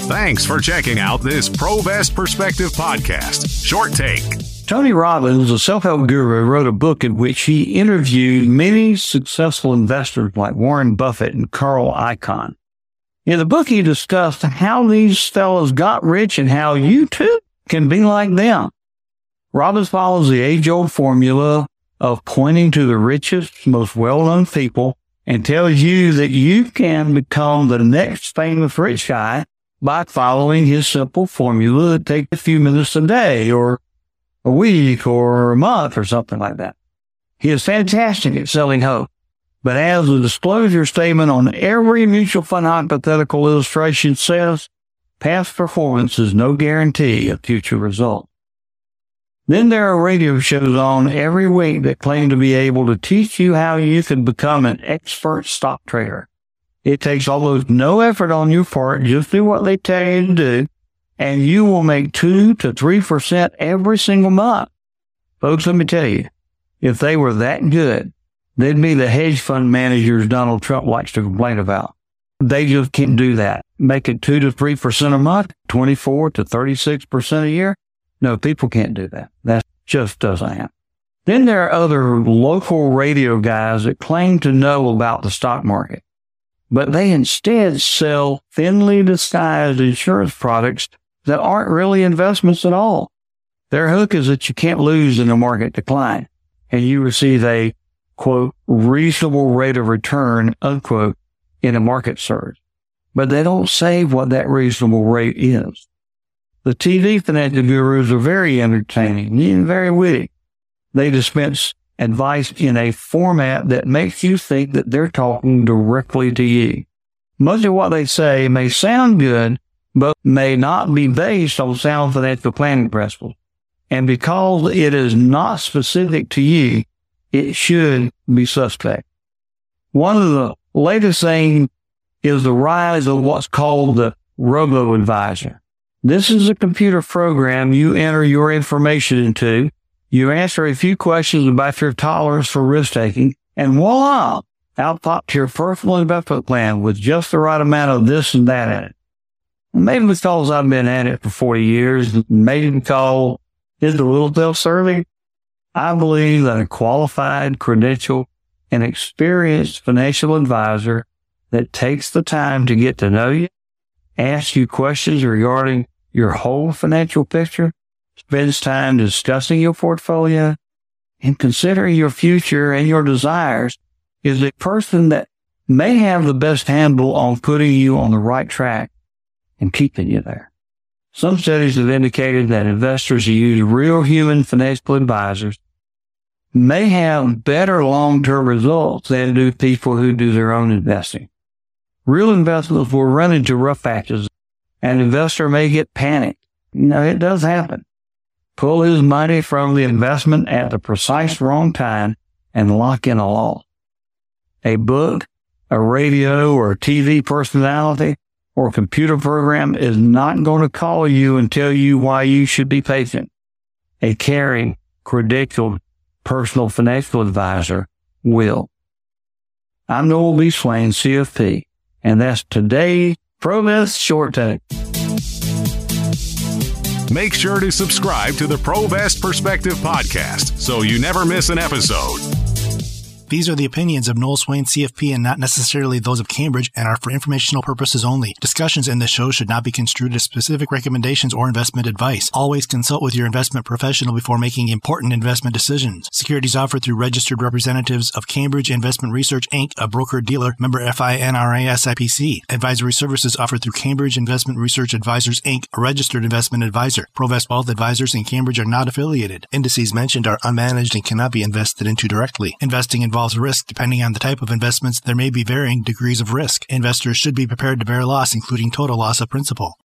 Thanks for checking out this Provest Perspective podcast. Short take. Tony Robbins, a self-help guru, wrote a book in which he interviewed many successful investors like Warren Buffett and Carl Icahn. In the book, he discussed how these fellows got rich and how you too can be like them. Robbins follows the age-old formula of pointing to the richest, most well-known people and tells you that you can become the next famous rich guy by following his simple formula that takes a few minutes a day or a week or a month or something like that. He is fantastic at selling hope, but as the disclosure statement on every mutual fund hypothetical illustration says, past performance is no guarantee of future results. Then there are radio shows on every week that claim to be able to teach you how you can become an expert stock trader. It takes almost no effort on your part. Just do what they tell you to do, and you will make 2 to 3% every single month. Folks, let me tell you, if they were that good, they'd be the hedge fund managers Donald Trump likes to complain about. They just can't do that. Making 2 to 3% a month, 24 to 36% a year. No, people can't do that. That just doesn't happen. Then there are other local radio guys that claim to know about the stock market, but they instead sell thinly disguised insurance products that aren't really investments at all. Their hook is that you can't lose in a market decline, and you receive a, quote, reasonable rate of return, unquote, in a market surge. But they don't say what that reasonable rate is. The TV financial gurus are very entertaining and very witty. They dispense advice in a format that makes you think that they're talking directly to you. Much of what they say may sound good, but may not be based on sound financial planning principles. And because it is not specific to you, it should be suspect. One of the latest things is the rise of what's called the robo-advisor. This is a computer program you enter your information into. You answer a few questions about your tolerance for risk-taking, and voila, out pops your personal investment plan with just the right amount of this and that in it. Maybe because I've been at it for 40 years, maybe because it's a little self-serving, I believe that a qualified, credentialed, and experienced financial advisor that takes the time to get to know you, ask you questions regarding your whole financial picture, spends time discussing your portfolio, and considering your future and your desires, is a person that may have the best handle on putting you on the right track and keeping you there. Some studies have indicated that investors who use real human financial advisors may have better long-term results than do people who do their own investing. Real investors will run into rough patches. An investor may get panicked. It does happen. Pull his money from the investment at the precise wrong time and lock in a loss. A book, a radio or TV personality, or computer program is not going to call you and tell you why you should be patient. A caring, credentialed, personal financial advisor will. I'm Noel B. Swain, CFP, and that's today's Provest Short Take. Make sure to subscribe to the Provest Perspective podcast so you never miss an episode. These are the opinions of Noel Swain, CFP, and not necessarily those of Cambridge, and are for informational purposes only. Discussions in this show should not be construed as specific recommendations or investment advice. Always consult with your investment professional before making important investment decisions. Securities offered through registered representatives of Cambridge Investment Research, Inc., a broker-dealer, member FINRA SIPC. Advisory services offered through Cambridge Investment Research Advisors, Inc., a registered investment advisor. Provest Wealth Advisors and Cambridge are not affiliated. Indices mentioned are unmanaged and cannot be invested into directly. Investing involves risk. Depending on the type of investments, there may be varying degrees of risk. Investors should be prepared to bear loss, including total loss of principal.